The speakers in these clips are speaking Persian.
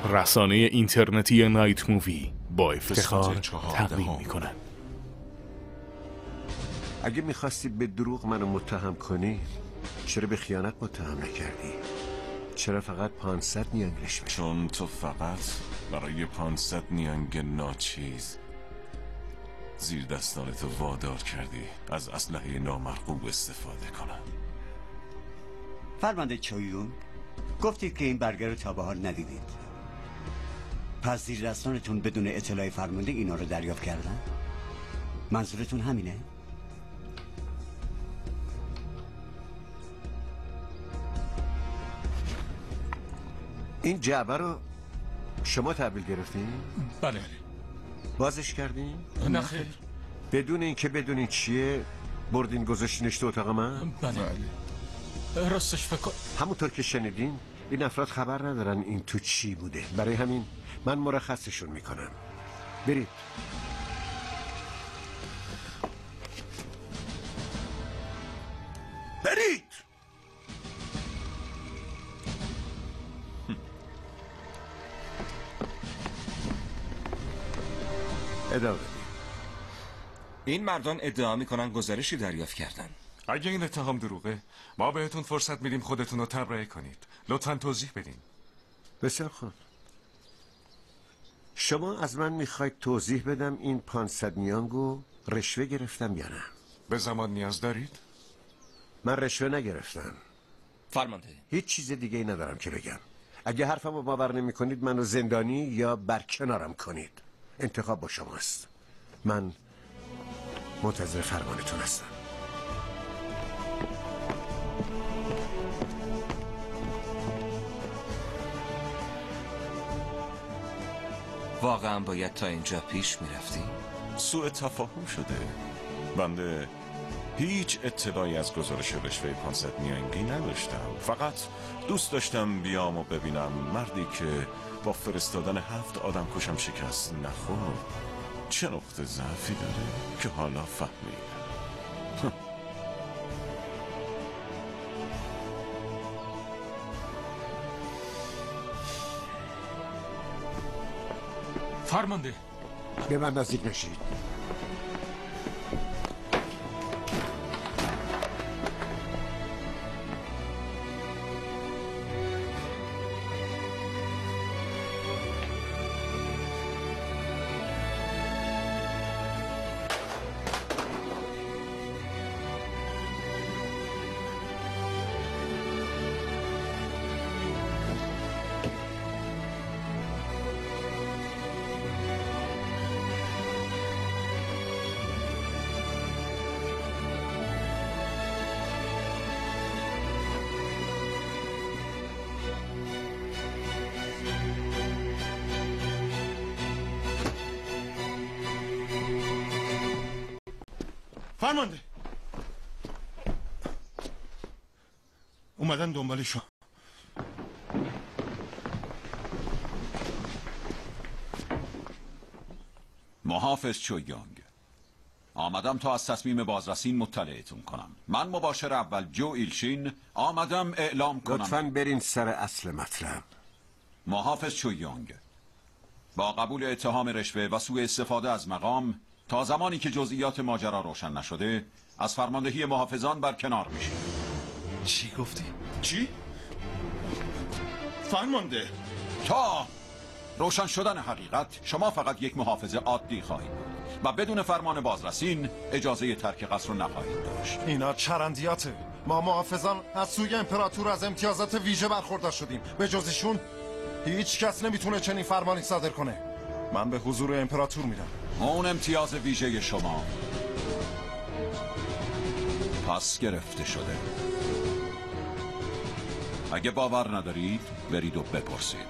رسانه اینترنتی نایت مووی با افتخار تقدیم میکنن. اگه میخواستی به دروغ منو متهم کنی چرا به خیانت متهم نکردی؟ چرا فقط 500 نیانگ رشوه؟ چون تو فقط برای 500 نیانگ ناچیز زیر دستانتو وادار کردی از اسلحه نامرغوب استفاده کنن. فرمانده چویون، گفتید که این برگر رو تا به حال ندیدید. پس زیر دستانتون بدون اطلاع فرمانده اینا رو دریافت کردن؟ منظورتون همینه؟ این جعبه رو شما تحویل گرفتین؟ بله. بازش کردین؟ نه خیر. بدون اینکه بدونین چیه بردین گذاشتینش تو اتاق من؟ بله. راستش فکر همونطور که شنیدین این افراد خبر ندارن این تو چی بوده، برای همین من مرخصشون میکنم. برید. برید. ادامه بدید. این مردان ادعا میکنن گزارشی دریافت کردن. اگه این اتهام دروغه ما بهتون فرصت میدیم خودتون رو تبرئه کنید. لطفاً توضیح بدین. بسیار خوب. شما از من میخواید توضیح بدم این 500 نیانگو رشوه گرفتم یا نه؟ به زمان نیاز دارید؟ من رشوه نگرفتم. فرمانده هیچ چیز دیگه ای ندارم که بگم. اگه حرفمو باور نمی کنید منو زندانی یا برکنارم کنید. انتخاب با شماست. من منتظر فرمانتون هستم. واقعا باید تا اینجا پیش میرفتی؟ سوء تفاهم شده. بنده هیچ اطلاعی از گزارش رشوه 500 نیانگی نداشتم. فقط دوست داشتم بیام و ببینم مردی که با فرستادن 7 آدم کشم شکست نخورد چه نقطه ضعفی داره که حالا فهمید. فرمانده به من نزدیک نشید. فرمانده اومدن دنبالشون. محافظ چویانگ، آمدم تا از تصمیم بازرسین مطلعتون کنم. من مباشر اول جو ایلشین آمدم اعلام کنم. لطفاً برین سر اصل مطلب. محافظ چویانگ، با قبول اتهام رشوه و سوء استفاده از مقام تا زمانی که جزئیات ماجرا روشن نشده از فرماندهی محافظان برکنار میشید. چی گفتی؟ چی؟ فرمانده تا روشن شدن حقیقت شما فقط یک محافظ عادی خواهید بود و بدون فرمان بازرسین اجازه ترک قصر رو نخواهید داشت. اینا چرندیاته. ما محافظان از سوی امپراتور از امتیازات ویژه برخوردار شدیم. به جز ایشون هیچ کس نمیتونه چنین فرمانی صادر کنه. من به حضور امپراتور میرم. اون امتیاز ویژه شما پس گرفته شده. اگه باور ندارید برید و بپرسید.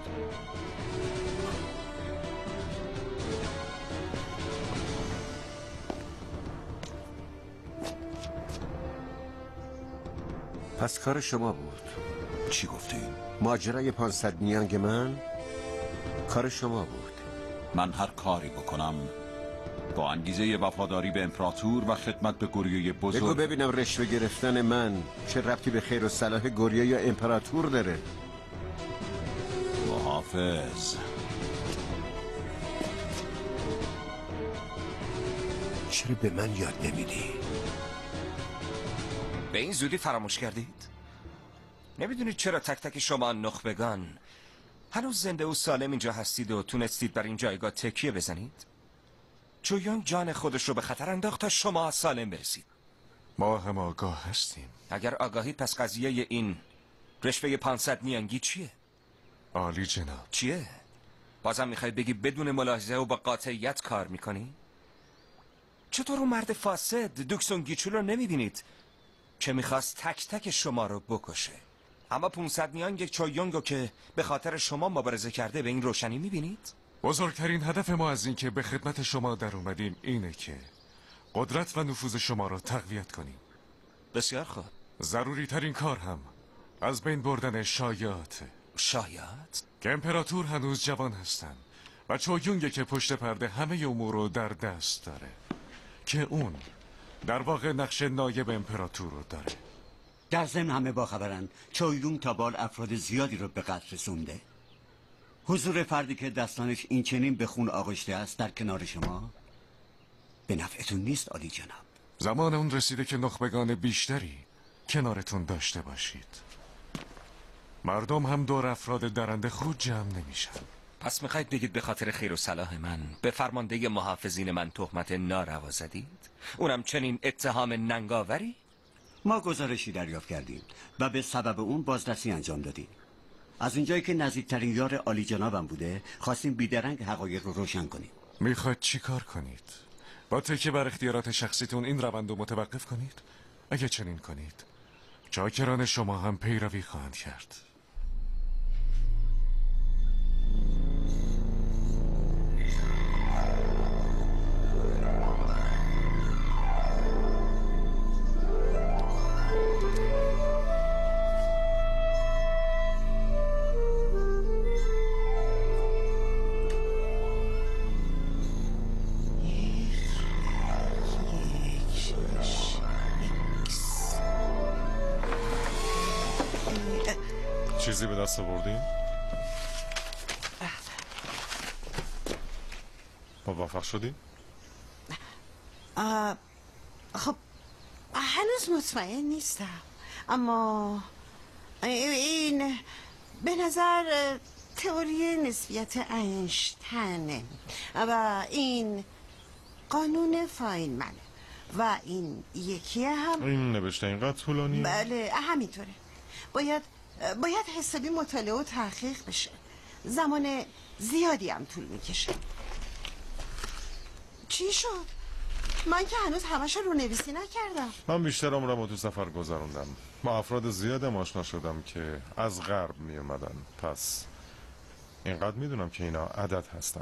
پس کار شما بود. چی گفتین؟ ماجرای 500 نیانگ من کار شما بود. من هر کاری بکنم با انگیزه وفاداری به امپراتور و خدمت به گوریای بزرگ. بگو ببینم رشوه گرفتن من چه ربطی به خیر و صلاح گوریا یا امپراتور داره؟ حافظ، چرا به من یاد نمیدی؟ به این زودی فراموش کردید؟ نمیدونید چرا تک تک شما نخبگان هنوز زنده و سالم اینجا هستید و تونستید بر این جایگاه تکیه بزنید؟ چویونگ جان خودش رو به خطر انداخت تا شما سالم برسید. ما هم آگاه هستیم. اگر آگاهید پس قضیه این رشوه 500 نیانگی چیه؟ عالی جناب. چیه؟ بازم میخوای بگی بدون ملاحظه و با قاطعیت کار میکنی؟ چطور اون مرد فاسد دوکسون گیچو رو نمیبینید که میخواست تک تک شما رو بکشه؟ اما 500 نیانگ چویونگو که به خاطر شما مبارزه کرده به این روشنی میبینید؟ بزرگترین هدف ما از این که به خدمت شما در اومدیم اینه که قدرت و نفوذ شما رو تقویت کنیم. بسیار خوب. ضروری ترین کار هم از بین بردن شایعاته. شایعات؟ که امپراتور هنوز جوان هستن و چویونگه که پشت پرده همه امور رو در دست داره، که اون در واقع نقش نایب امپراتور رو داره. در ضمن همه باخبرن چویونگ تا بال افراد زیادی رو به قتل رسونده. حضور فردی که دستانش این چنین به خون آغشته است در کنار شما به نفعتون نیست عالی جناب. زمان اون رسیده که نخبگان بیشتری کنارتون داشته باشید. مردم هم دور افراد درنده خود جمع نمیشن. پس میخواید بگید به خاطر خیر و صلاح من به فرمانده محافظین من تهمت ناروا زدید؟ اونم چنین اتهام ننگاوری؟ ما گزارشی دریافت کردیم و به سبب اون بازرسی انجام دادیم. از اونجایی که نزدیکترین یار عالی جنابم بوده خواستیم بیدرنگ حقایق رو روشن کنیم. میخواید چی کار کنید؟ با تکیه بر اختیارات شخصیتون این روند رو متوقف کنید؟ اگه چنین کنید چاکران شما هم پیروی خواهند کرد. چیزی به دست آوردین؟ موفق شدین؟ خب هنوز مطمئن نیستم، اما این به نظر تئوری نسبیت اینشتینه و این قانون فاینمنه و این یکی هم این نوشته اینقدر طولانی؟ بله همینطوره. باید حسابی مطالعه و تحقیق بشه. زمان زیادی هم طول میکشه. چی شد؟ من که هنوز همش رو نویسی نکردم. من بیشتر عمرم رو تو سفر گذروندم. با افراد زیادم آشنا شدم که از غرب می اومدن. پس اینقدر میدونم که اینا عدد هستن.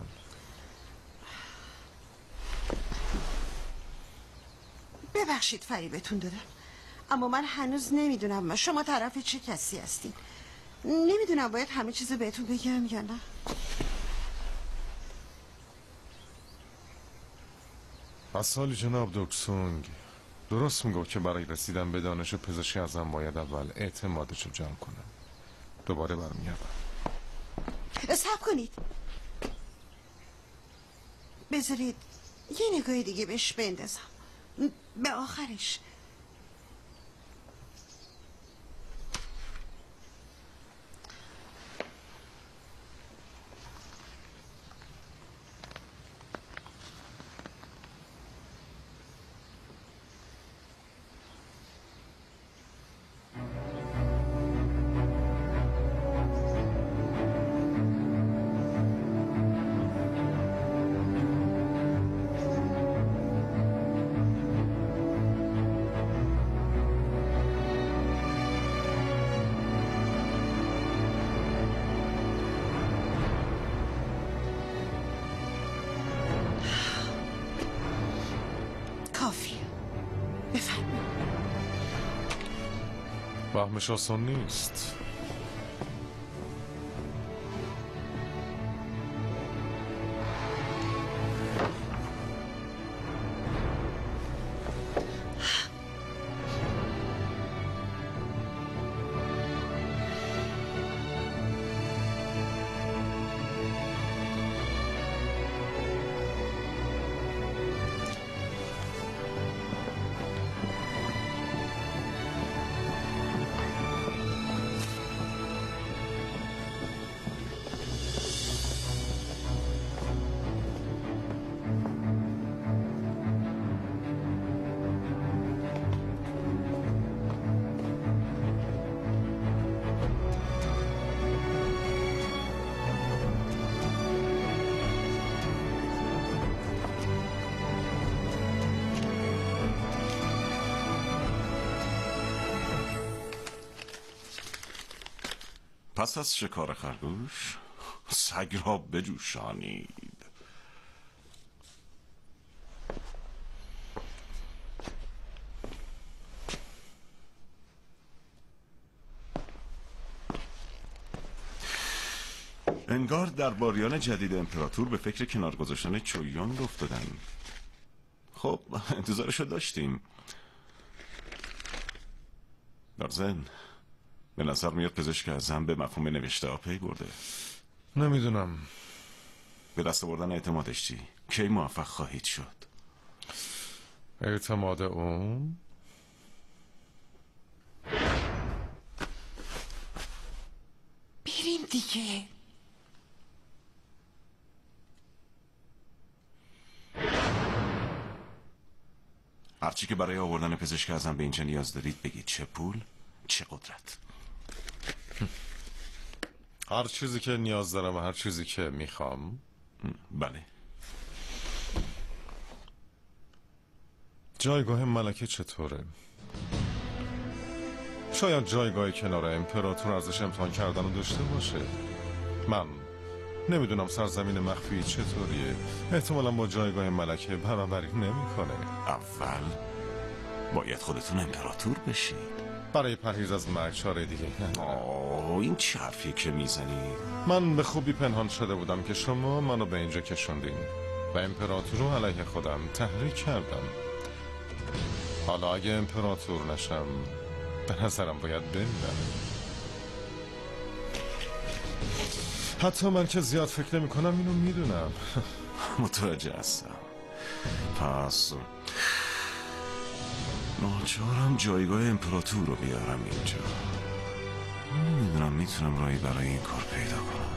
ببخشید فریبتون دادم، اما من هنوز نمیدونم شما طرف چه کسی هستین. نمیدونم باید همه چیزو بهتون بگم یا نه. از سالی جناب دوکسونگ درست میگو که برای رسیدن به دانش پزشکی ازم باید اول اعتمادشو جمع کنم. دوباره برمیگردم. صبر کنید، بذارید یه نگاه دیگه بهش بندازم به آخرش. فهمش آسان نیست. پس از شکار خرگوش سگ را بجوشانید. انگار درباریان جدید امپراتور به فکر کنار گذاشتن چویونگ افتادن. خب انتظارشو داشتیم. در ضمن به نظر میاد پزشک اعظم به مفهوم نوشته ها پی برده. نمیدونم. به دست آوردن اعتمادش چی؟ کی موفق خواهید شد؟ اعتماد اون؟ بریم دیگه. هرچی که برای آوردن پزشک اعظم به اینجا نیاز دارید بگید. چه پول، چه قدرت. هر چیزی که نیاز دارم و هر چیزی که میخوام. بله. جایگاه ملکه چطوره؟ شاید جایگاه کنار امپراتور ارزش امتحان کردن رو داشته باشه. من نمیدونم سرزمین مخفی چطوریه. احتمالا با جایگاه ملکه برابری نمیکنه. اول باید خودتون امپراتور بشید. برای پرهیز از مرگ چاره دیگه این چه حرفیه که میزنی؟ من به خوبی پنهان شده بودم که شما منو به اینجا کشوندین و امپراتور رو علیه خودم تحریک کردم. حالا اگه امپراتور نشم به نظرم باید بمیرم. حتی من که زیاد فکر نمی کنم اینو میدونم. متوجه هستم. پس ناچارم جایگاه امپراتور رو بیارم اینجا. نمیدونم میتونم راهی برای این کار پیدا کنم.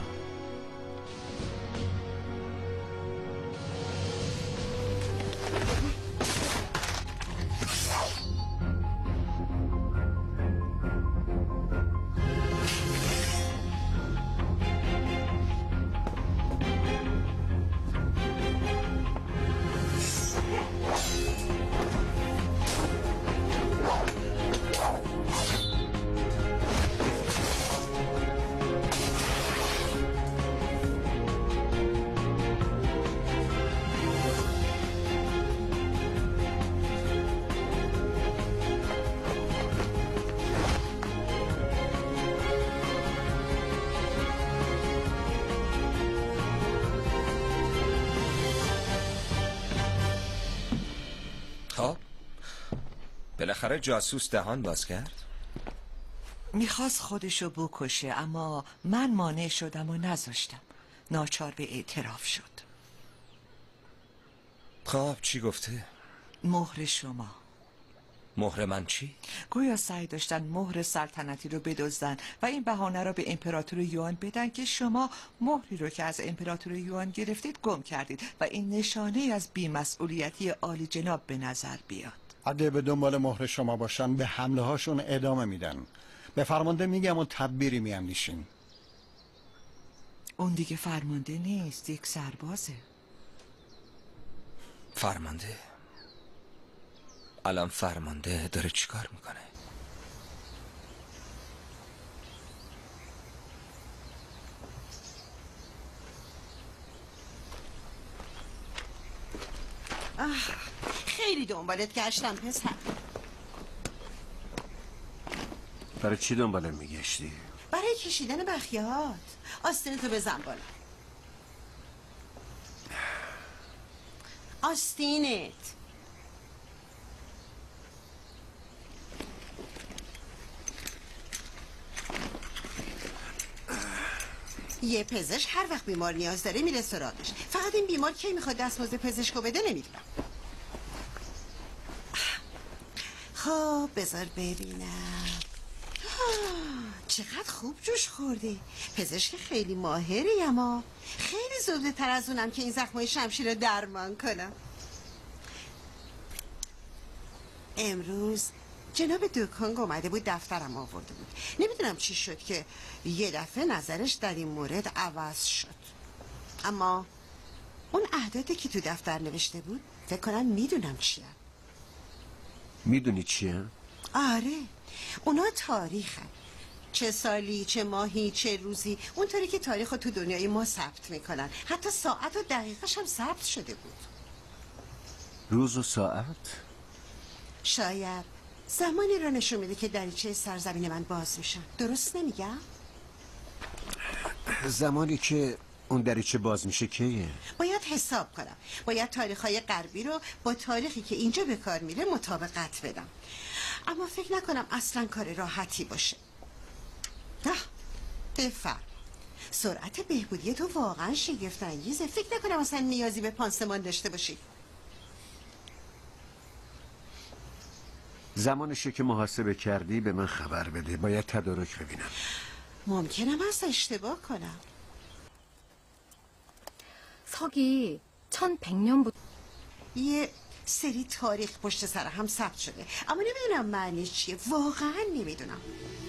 بالاخره جاسوس دهان باز کرد؟ میخواست خودشو بکشه اما من مانع شدم و نذاشتم. ناچار به اعتراف شد. خب چی گفته؟ مهر شما. مهر من چی؟ گویا سعی داشتن مهر سلطنتی رو بدزدن و این بهانه رو به امپراتور یوان بدن که شما مهری رو که از امپراتور یوان گرفتید گم کردید و این نشانه از بی‌مسئولیتی عالی جناب به نظر بیاد. اگه به دنبال مهر شما باشن به حمله هاشون ادامه میدن. به فرمانده میگم و تدبیری میاندیشیم. اون دیگه فرمانده نیست، یک سربازه. فرمانده؟ الان فرمانده داره چیکار میکنه؟ خیلی دنبالت گشتم پسر. برای چی دنبالم میگشتی؟ برای کشیدن بخیات. آستینتو بزن بالا. آستینت. یه پزشک هر وقت بیمار نیاز داره میره سراغش. فقط این بیمار کی میخواد دستمزد پزشکو بده نمیدونم. خب بذار ببینم. چقدر خوب جوش خوردی. پزشک خیلی ماهری اما خیلی زوده تر از اونم که این زخمای شمشیر رو درمان کنم. امروز جناب دوکانگ اومده بود دفترم آورده بود. نمیدونم چی شد که یه دفعه نظرش در این مورد عوض شد. اما اون اعدادی که تو دفتر نوشته بود فکر کنم میدونم چیه. میدونی چیه؟ آره اونا تاریخن. چه سالی، چه ماهی، چه روزی، اونطوری که تاریخ رو تو دنیای ما ثبت میکنن. حتی ساعت و دقیقش هم ثبت شده بود. روز و ساعت؟ شاید زمانی رو نشون میده که دریچه سرزمین من باز میشن. درست نمیگم؟ زمانی که اون دریچه باز میشه کیه؟ باید حساب کنم. باید تاریخ‌های غربی رو با تاریخی که اینجا به کار میره مطابقت بدم. اما فکر نکنم اصلا کار راحتی باشه. بفرم. سرعت بهبودی تو واقعا شگفت انگیزه. فکر نکنم اصلا نیازی به پانسمان داشته باشی. زمانشه که محاسبه کردی به من خبر بده. باید تدارک ببینم. ممکنم هست اشتباه کنم. 서기 1100년부터 یه سری تاریخ پشت سر هم ثبت شده، اما نمیدونم معنیش چیه. واقعا نمیدونم.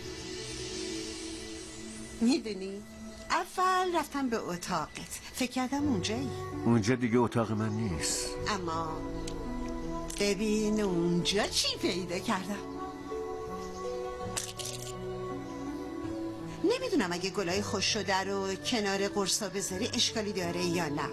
میدونی اول رفتم به اتاقت، فکر کردم اونجایی. اونجا دیگه اتاق من نیست. اما ببین اونجا چی پیدا کردم. نمیدونم اگه گلای خوش شده رو کنار قرصا بذاری اشکالی داره یا نه.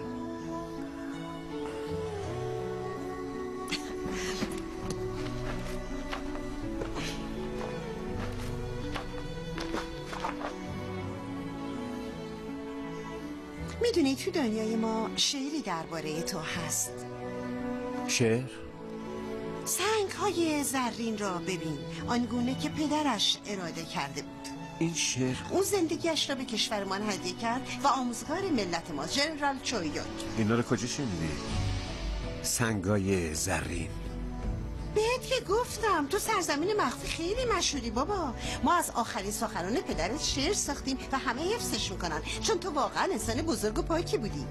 میدونی تو دنیای ما شعری درباره تو هست. شعر؟ سنگ های زرین را ببین، آنگونه که پدرش اراده کرده بود. این شعر؟ اون زندگیش را به کشورمان هدیه کرد و آموزگار ملت ما، جنرال چویونگ. اینا رو کجا شنیدی؟ سنگای زرین. بهت که گفتم تو سرزمین مخفی خیلی مشهوری بابا. ما از آخرین سخنان پدرت شعر ساختیم و همه حفظش میکنن، چون تو واقعا انسان بزرگ و پاکی بودی.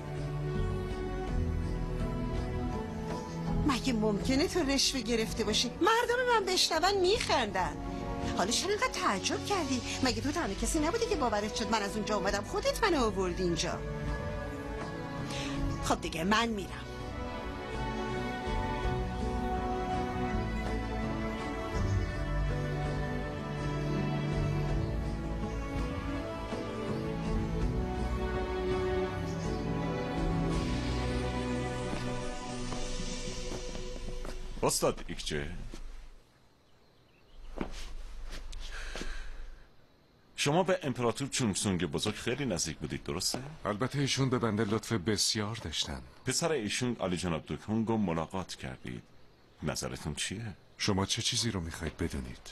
مگه ممکنه تو رشوه گرفته باشی؟ مردم من بشنون میخندن. حالا چرا اینقدر تعجب کردی؟ مگه تو تنها کسی نبودی که باورت شد من از اونجا اومدم؟ خودت منو آوردی اینجا. خب دیگه من میرم. استاد ایکچه، شما به امپراتور چونگسونگ بزرگ خیلی نزدیک بودید، درسته؟ البته ایشون به بنده لطف بسیار داشتن. پسر ایشون علی جناب دوکونگ رو ملاقات کردید. نظرتون چیه؟ شما چه چیزی رو میخواید بدونید؟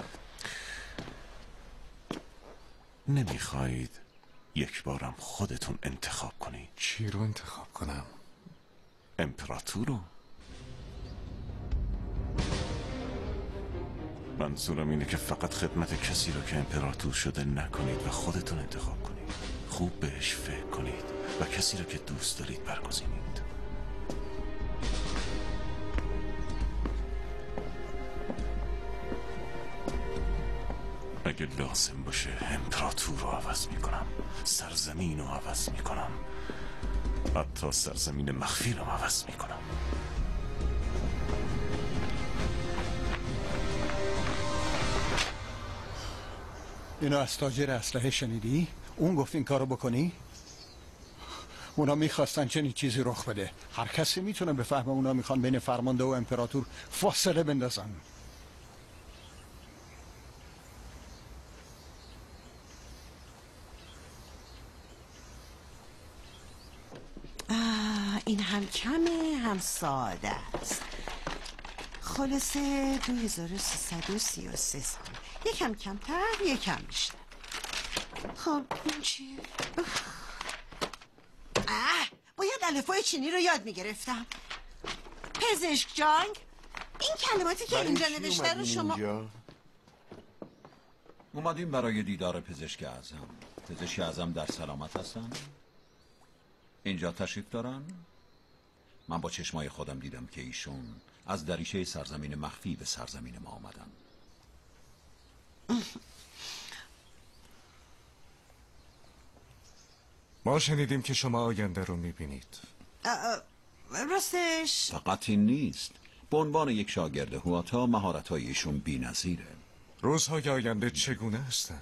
نمیخواید یک بارم خودتون انتخاب کنید؟ چی رو انتخاب کنم؟ امپراتور رو. منظورم اینه که فقط خدمت کسی رو که امپراتور شده نکنید و خودتون انتخاب کنید. خوب بهش فکر کنید و کسی رو که دوست دارید برگزینید. اگه لازم باشه امپراتور رو عوض میکنم، سرزمین رو عوض میکنم، حتی سرزمین مخفی رو عوض میکنم. اینو از تاجر اسلحه شنیدی؟ اون گفت این کارو بکنی؟ اونا میخواستن چنین چیزی رخ بده. هر کسی میتونه بفهمه اونا میخوان بین فرمانده و امپراتور فاصله بندازن. این هم کمه هم ساده است. خلاصه 2333 سال. یکم کمتر یکم بیشتر. خب این چیه؟ باید الفبای چینی رو یاد میگرفتم. پزشک جانگ، این کلماتی که اینجا نوشته رو شما اومدیم برای دیدار پزشک اعظم. پزشک اعظم در سلامت هستن؟ اینجا تشریف دارن؟ من با چشمای خودم دیدم که ایشون از دریچه سرزمین مخفی به سرزمین ما آمدن. ما شنیدیم که شما آینده رو میبینید. راستش فقط این نیست. به عنوان یک شاگرد هواتا مهارت‌های ایشون بی‌نظیره. روزهای آینده چگونه هستند؟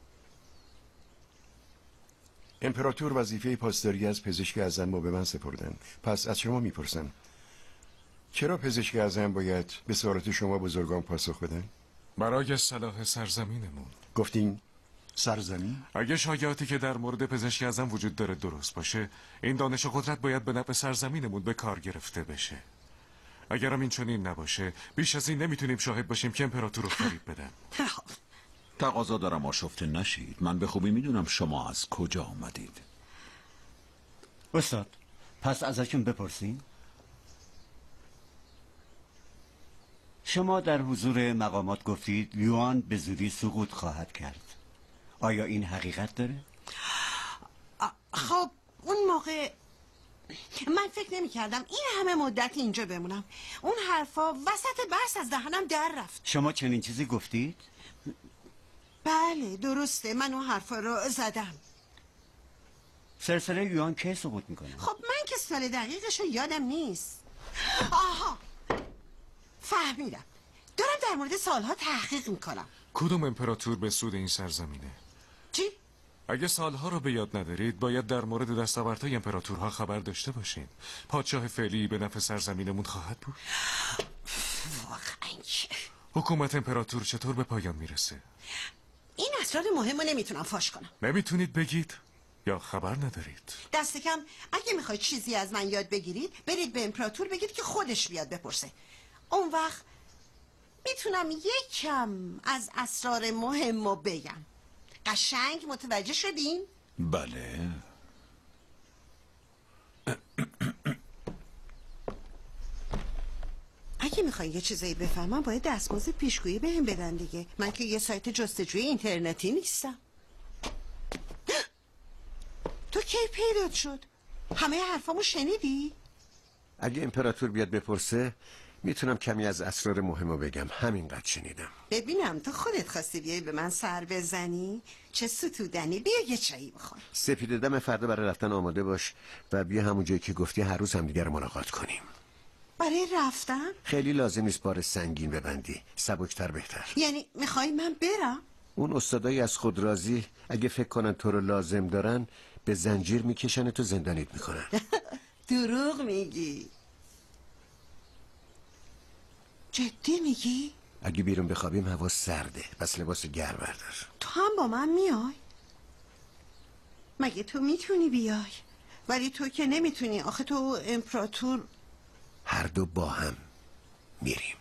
امپراتور وظیفه پاسداری از پزشک اعظم رو به من سپردن. پس از شما میپرسم چرا پزشک اعظم باید به سوالات شما بزرگان پاسخ بدن؟ برای صلاح سرزمینمون. گفتین سرزمین؟ اگه شایعاتی که در مورد پزشک اعظم وجود داره درست باشه، این دانش و قدرت باید به نفع سرزمینمون به کار گرفته بشه. اگرم این چنین نباشه، بیش از این نمیتونیم شاهد باشیم که امپراتور رو فریب بدن. تقاضا دارم آشفته نشید. من به خوبی میدونم شما از کجا آمدید. استاد، پس ازشون بپرسین. شما در حضور مقامات گفتید یوان به زودی سقوط خواهد کرد. آیا این حقیقت داره؟ خب اون موقع من فکر نمی کردم این همه مدت اینجا بمونم. اون حرفا وسط بحث از دهنم در رفت. شما چنین چیزی گفتید؟ بله درسته، من اون حرفا رو زدم. سلسله یوان کی سقوط میکنه؟ خب من که سال دقیقش رو یادم نیست. آها فهمیدم، دارم در مورد سالها تحقیق میکنم. کدوم امپراتور به سود این سرزمینه؟ چی؟ اگه سالها رو به یاد ندارید، باید در مورد دستاوردهای امپراتورها خبر داشته باشین. پادشاه فعلی به نفع سرزمینمون خواهد بود؟ واقعا چه؟ حکومت امپراتور چطور به پایان میرسه؟ این اسرار مهم رو نمیتونم فاش کنم. نمیتونید بگید؟ یا خبر ندارید؟ دست کم اگه میخواید چیزی از من یاد بگیرید، برید به امپراتور بگید که خودش بیاد بپرسه. اون وقت میتونم یکم از اسرار مهم رو بگم. قشنگ متوجه شدین؟ بله. اگه میخوای یه چیزایی بفهمم باید دستمزد پیشگویی بهم بدن دیگه. من که یه سایت جستجوی اینترنتی نیستم. تو کی پیدات شد؟ همه حرفامو شنیدی؟ اگه امپراتور بیاد بپرسه میتونم کمی از اسرار مهمو بگم. همینقدر شنیدم. ببینم تو خودت خواستی بیای به من سر بزنی؟ چه ستودنی. بیا یه چایی بخور. سپید دم فردا برای رفتن آماده باش و بیا همون جایی که گفتی هر روز همدیگه رو ملاقات کنیم. برای رفتن؟ خیلی لازم نیست بار سنگین ببندی، سبکتر بهتر. یعنی میخوای من برم؟ اون استادایی از خود راضی اگه فکر کنن تو رو لازم دارن به زنجیر میکشن تو زندانیت میکنن. دروغ میگی؟ جدی میگی؟ اگه بیرون بخوابیم هوا سرده، پس لباس گرم بردار. تو هم با من میای؟ مگه تو میتونی بیای؟ ولی تو که نمیتونی. آخه تو امپراتور. هر دو با هم میریم.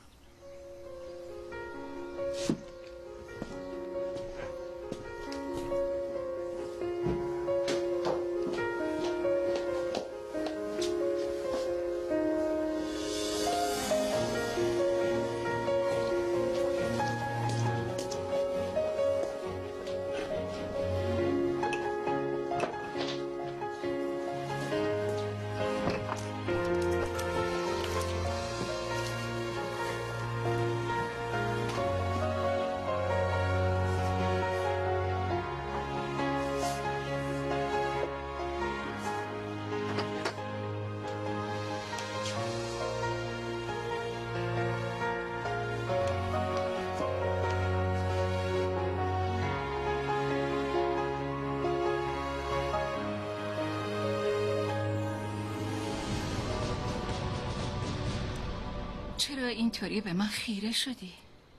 چرا اینطوری به من خیره شدی؟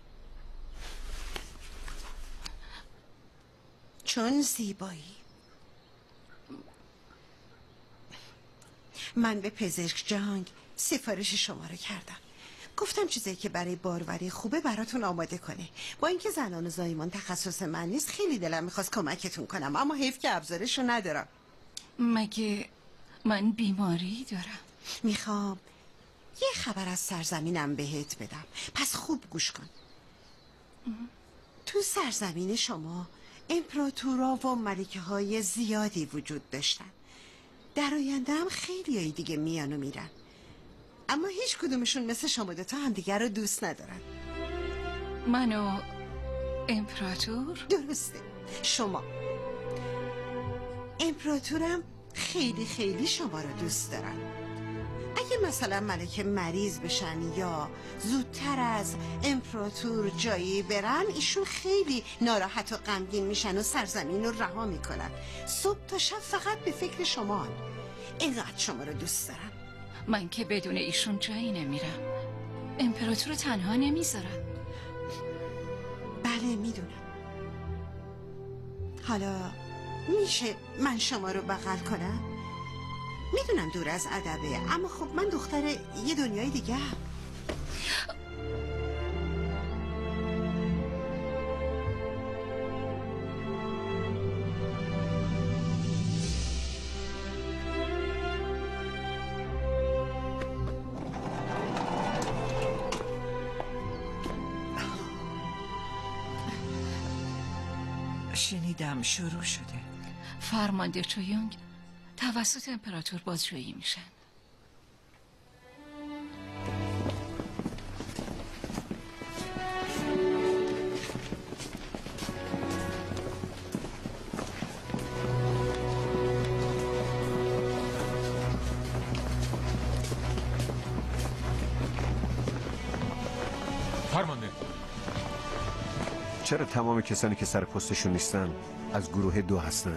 چون زیبایی. من به پزشک جانگ سفارش شما رو کردم. گفتم چیزایی که برای باروری خوبه براتون آماده کنه. با اینکه زنان و زایمان تخصص من نیست، خیلی دلم میخواست کمکتون کنم، اما حیف که ابزارش رو ندارم. مگه من بیماری دارم؟ میخوام یه خبر از سرزمینم بهت بدم، پس خوب گوش کن. تو سرزمین شما امپراتورا و ملکه های زیادی وجود داشتن. در آینده هم خیلی های دیگه میان و میرن، اما هیچ کدومشون مثل شما دوتا هم دیگر رو دوست ندارن. منو امپراتور؟ درسته، شما. امپراتورم خیلی خیلی شما رو دوست دارن. اگه مثلا ملکه مریض بشن یا زودتر از امپراتور جایی برن، ایشون خیلی ناراحت و غمگین میشن و سرزمین رو رها میکنن. صبح تا شب فقط به فکر شما، اینقدر شما رو دوست دارن. من که بدون ایشون جایی نمیرم. امپراتور رو تنها نمیذارم. بله میدونم. حالا میشه من شما رو بغل کنم؟ میدونم دور از ادبه، اما خب من دختر یه دنیای دیگه هم. شنیدم شروع شده. فرمانده چویونگ توسط امپراتور بازجویی میشن. فرمانده، چرا تمام کسانی که سر پستشون نیستن از گروه 2 هستن؟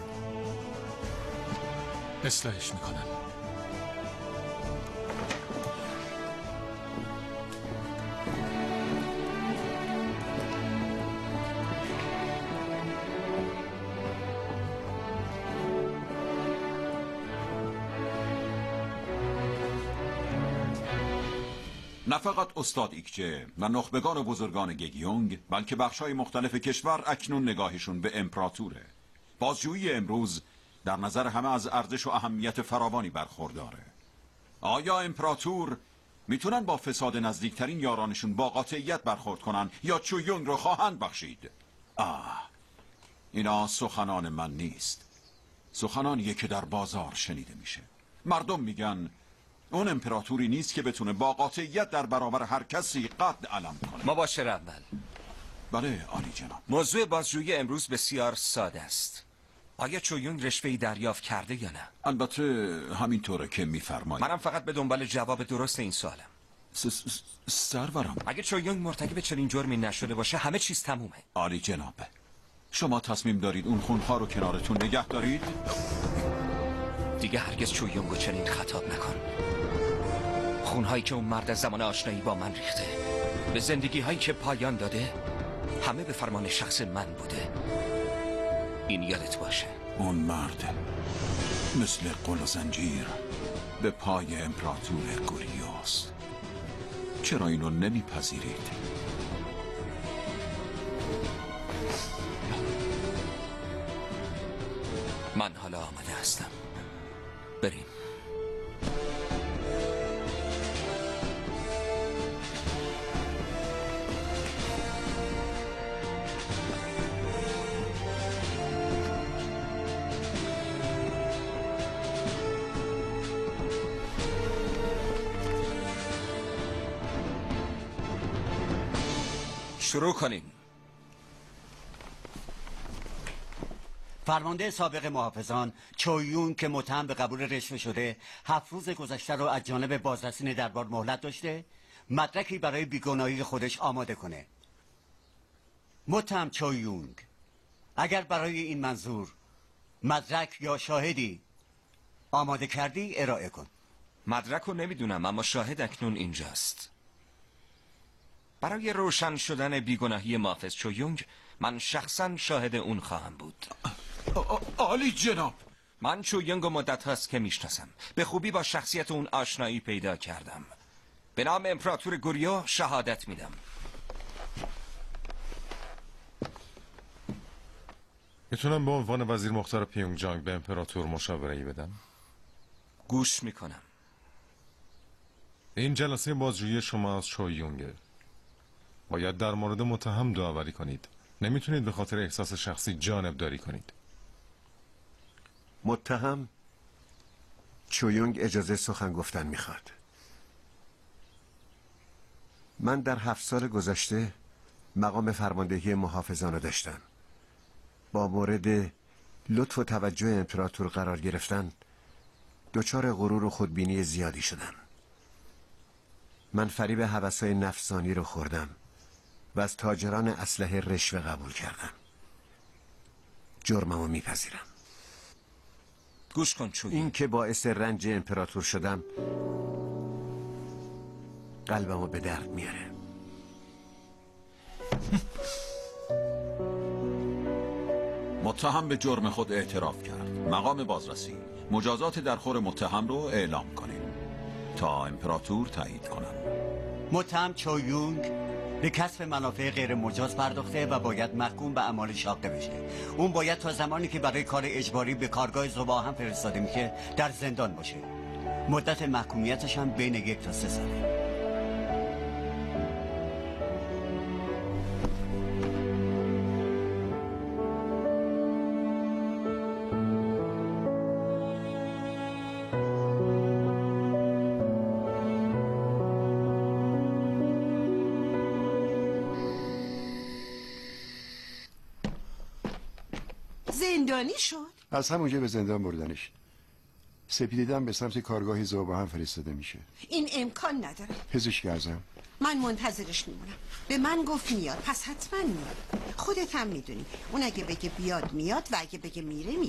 اصلاحش میکنن. نه فقط استاد ایکچه و نخبگان و بزرگان گگیونگ، بلکه بخشای مختلف کشور اکنون نگاهشون به امپراتوره. بازجویی امروز در نظر همه از ارزش و اهمیت فراوانی برخورداره. آیا امپراتور میتونن با فساد نزدیکترین یارانشون با قاطعیت برخورد کنن یا چویونگ رو خواهند بخشید؟ اینا سخنان من نیست، سخنانیه که در بازار شنیده میشه. مردم میگن اون امپراتوری نیست که بتونه با قاطعیت در برابر هر کسی قد علم کنه. مباشر اول. بله عالی جناب. موضوع بازجویی امروز بسیار ساده است. آیا چویونگ رشوه‌ای دریافت کرده یا نه؟ البته همینطوره که میفرمایید. منم فقط به دنبال جواب درست این سوالم. سرورم، اگه چویونگ مرتکب چنین جرمی نشده باشه همه چیز تمومه. عالی جناب. شما تصمیم دارید اون خونها رو کنارتون نگه دارید؟ دیگه هرگز چویونگ رو چنین خطاب نکن. خونهایی که اون مرد از زمان آشنایی با من ریخته، به زندگی هایی که پایان داده، همه به فرمان شخص من بوده. این یادت باشه. اون مرد مثل قل و زنجیر به پای امپراتور گوریوس. چرا اینو نمیپذیرید؟ من حالا آماده هستم. بریم. شروع کنیم. فرمانده سابق محافظان چویونگ که متهم به قبول رشوه شده 7 روز گذشته رو از جانب بازرسین دربار مهلت داشته مدرکی برای بیگناهی خودش آماده کنه. متهم چویونگ، اگر برای این منظور مدرک یا شاهدی آماده کردی ارائه کن. مدرک رو نمیدونم، اما شاهد اکنون اینجاست. برای روشن شدن بیگناهی محافظ چویونگ من شخصا شاهد اون خواهم بود. عالی جناب. من چویونگ و مدت هاست که میشناسم. به خوبی با شخصیت اون آشنایی پیدا کردم. به نام امپراتور گوریو شهادت میدم. میتونم به عنوان وزیر مختار پیونگ جانگ به امپراتور مشاوره‌ای بدم؟ گوش میکنم. این جلسه بازجویی شما از چویونگه. باید در مورد متهم داوری کنید. نمیتونید به خاطر احساس شخصی جانبداری کنید. متهم چویونگ اجازه سخن گفتن میخواد. من در 7 سال گذشته مقام فرماندهی محافظان رو داشتم. با مورد لطف و توجه امپراتور قرار گرفتن دچار غرور و خودبینی زیادی شدم. من فریب هوسای نفسانی رو خوردم و از تاجران اسلحه رشوه قبول کردم. جرممو میپذیرم. گوش کن چوی. این که باعث رنج امپراتور شدم قلبمو به درد میاره. متهم به جرم خود اعتراف کرد. مقام بازرسی مجازات در خور متهم رو اعلام کنیم تا امپراتور تایید کنن. متهم چویونگ به کسب منافع غیر مجاز پرداخته و باید محکوم به اعمال شاقه بشه. اون باید تا زمانی که برای کار اجباری به کارگاه زباهم فرستاده میشه در زندان باشه. مدت محکومیتش هم بین 1 تا 3 ساله. زندانی شد؟ از همونجا به زندان بردنش. سپیدیدن به سمت کارگاه زوباهم فرستاده میشه. این امکان نداره. پزشک اعظم، من منتظرش میمونم. به من گفت میاد، پس حتما میاد. خودت هم میدونی اون اگه بگه بیاد میاد و اگه بگه میره میره.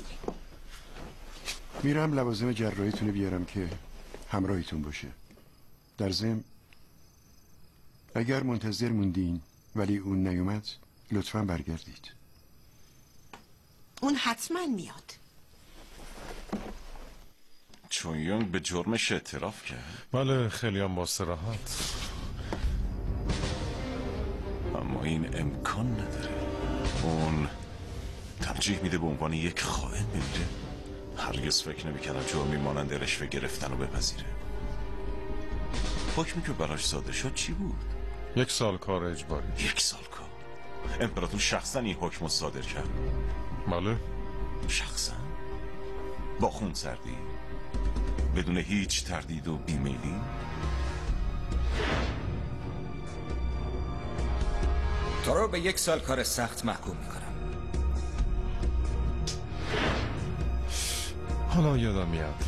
میرم لوازم جراحیتون بیارم که همراهیتون باشه. در ضمن اگر منتظر موندین ولی اون نیومد لطفاً برگردید. اون حتما میاد. چویونگ به جرمش اعتراف کرد. بله، خیلی هم با صراحت. اما این امکان نداره. اون ترجیح میده به عنوان یک خائن بمیره. هرگز فکر نمی‌کردم جرمی مانند رشوه گرفتن رو بپذیره. حکمی که براش صادر شد چی بود؟ 1 سال کار اجباری. 1 سال کار. امپراتور شخصا این حکم رو صادر کرد. بله. شخصا؟ با خون سردی؟ بدون هیچ تردید و بیمیلی؟ تو رو به 1 سال کار سخت محکوم میکنم. حالا یادم میاد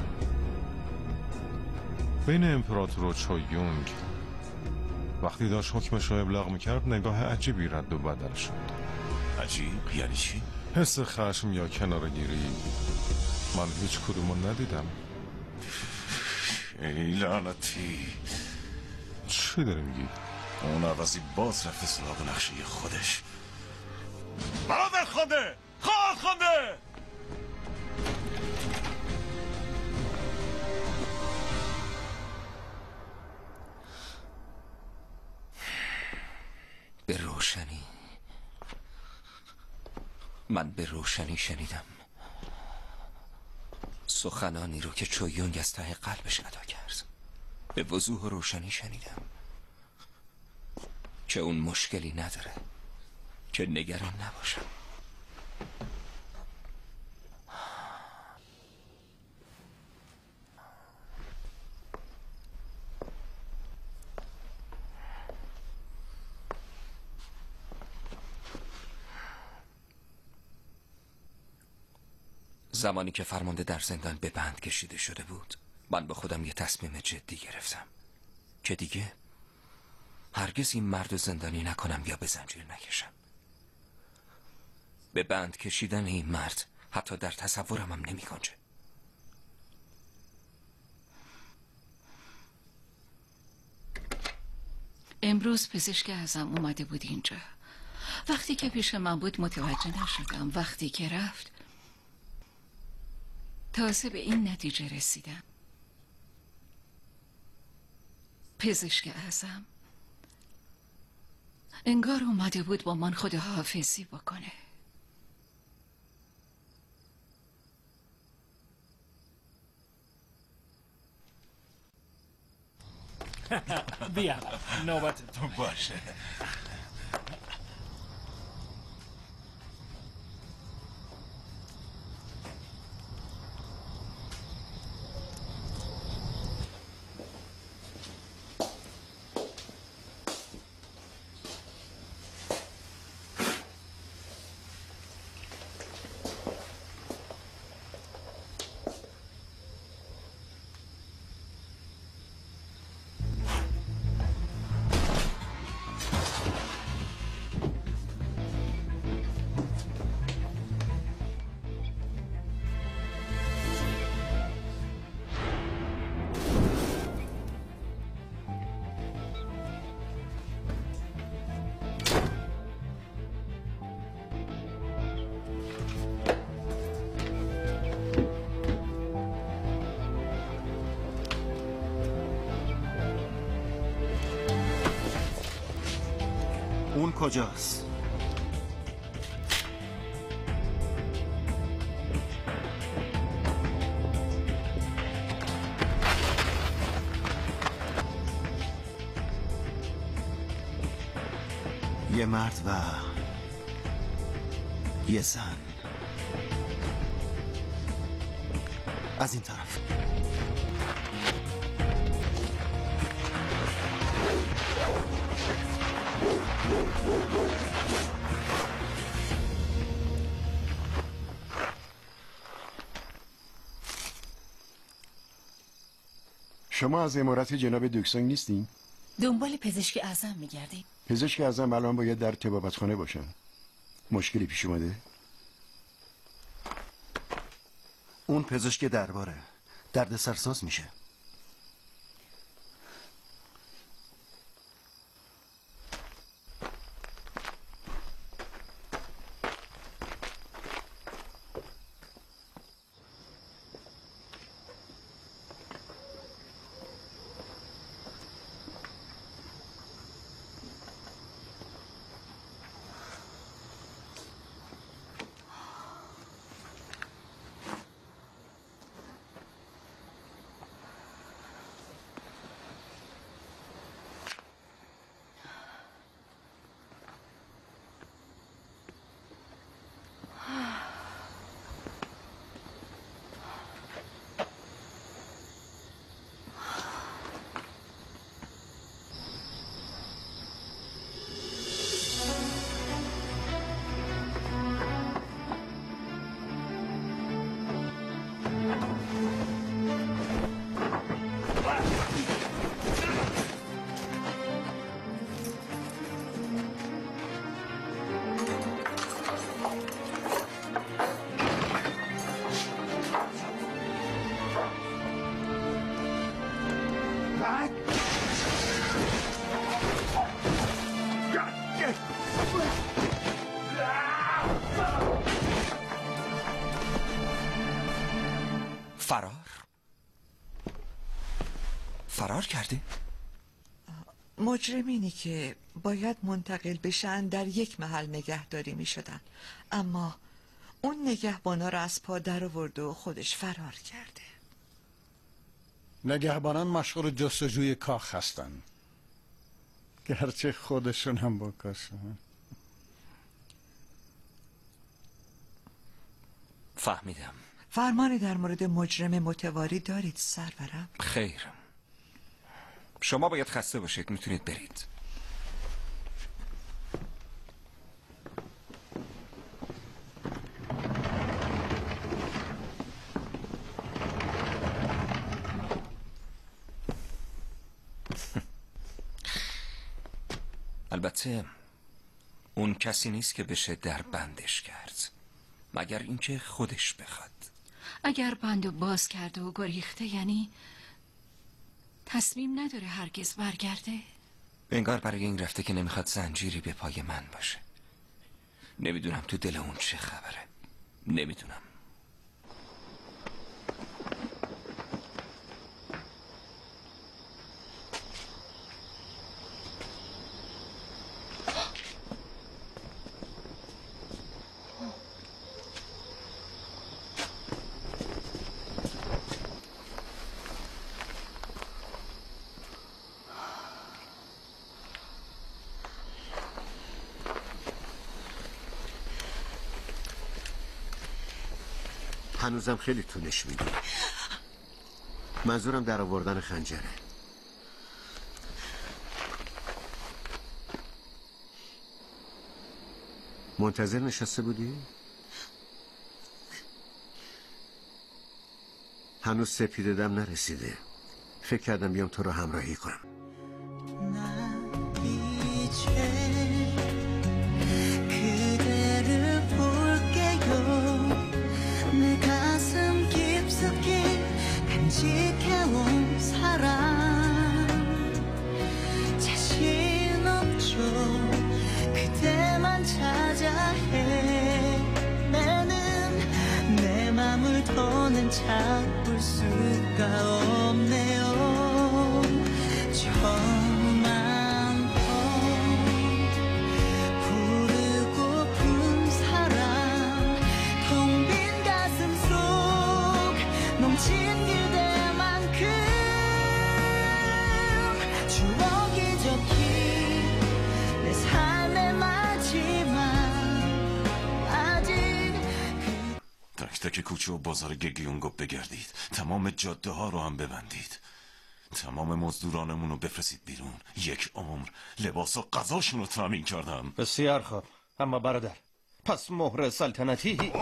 بین امپراتور و چویونگ وقتی داشت حکمش رو ابلاغ میکرد نگاه عجیبی رد و بدل شد. عجیب؟ یعنی چی؟ حس خشم یا کنارگیری من هیچ کدومو ندیدم. ای لعنتی. چی داری میگی؟ اون عوضی باز رفته سراغ نقشه خودش. برادر خانده! خواهر خانده! به روشنی. من به روشنی شنیدم سخنانی رو که چویونگ از ته قلبش ادا کرد. به وضوح و روشنی شنیدم که اون مشکلی نداره، که نگران نباشم. زمانی که فرمانده در زندان به بند کشیده شده بود، من به خودم یه تصمیم جدی گرفتم که دیگه هرگز این مرد زندانی نکنم یا به زنجیر نکشم. به بند کشیدن این مرد حتی در تصورم هم نمی گنجه. امروز پزشک اعظم اومده بود اینجا. وقتی که پیش من بود متوجه نشدم. وقتی که رفت تازه به این نتیجه رسیدم. پزشک اعظم انگار اومده بود با من خداحافظی بکنه. بیا نوبتتون باشه. کجاست؟ یه مرد و یه زن. از این طرف. شما از امارت جناب دوکسونگ نیستین؟ دنبال پزشک اعظم میگردیم. پزشک اعظم الان باید در طبابتخانه باشن. مشکلی پیش اومده؟ اون پزشک درباره درد سرساز میشه. فرار کرده؟ مجرمینی که باید منتقل بشن در یک محل نگهداری می شدن، اما اون نگهبانا رو از پا در آورد و خودش فرار کرده. نگهبانان مشغول جستجوی کاخ هستن، گرچه خودشون هم بکشن. فهمیدم. فرمانی در مورد مجرم متواری دارید سرورم؟ خیر، شما باید خسته باشید، میتونید برید. البته اون کسی نیست که بشه در بندش کرد، مگر اینکه خودش بخواد. اگر بندو باز کرده و گریخته یعنی تصمیم نداره هرگز برگرده؟ انگار برای این رفته که نمیخواد زنجیری به پای من باشه. نمیدونم تو دل اون چه خبره، نمیدونم. هنوزم خیلی طولش میدی. منظورم در آوردن خنجره. منتظر نشسته بودی؟ هنوز سپیددم نرسیده. فکر کردم بیام تو رو همراهی کنم. 지켜온 사람 자신 없죠. 그대만 찾아 헤매는 내 맘을 더는 잡을 수가 없네요. 저만 훔친 그대만큼 추억이 적힌 내 삶의 마지막 아직 تک تک کوچه و بازار گگیونگو بگردید. تمام جاده ها رو هم ببندید. تمام مزدورانمون رو بفرستید بیرون. 1 عمر لباس و غذاشون رو تامین کردم. بسیار خوب. اما برادر، پس مهر سلطنتی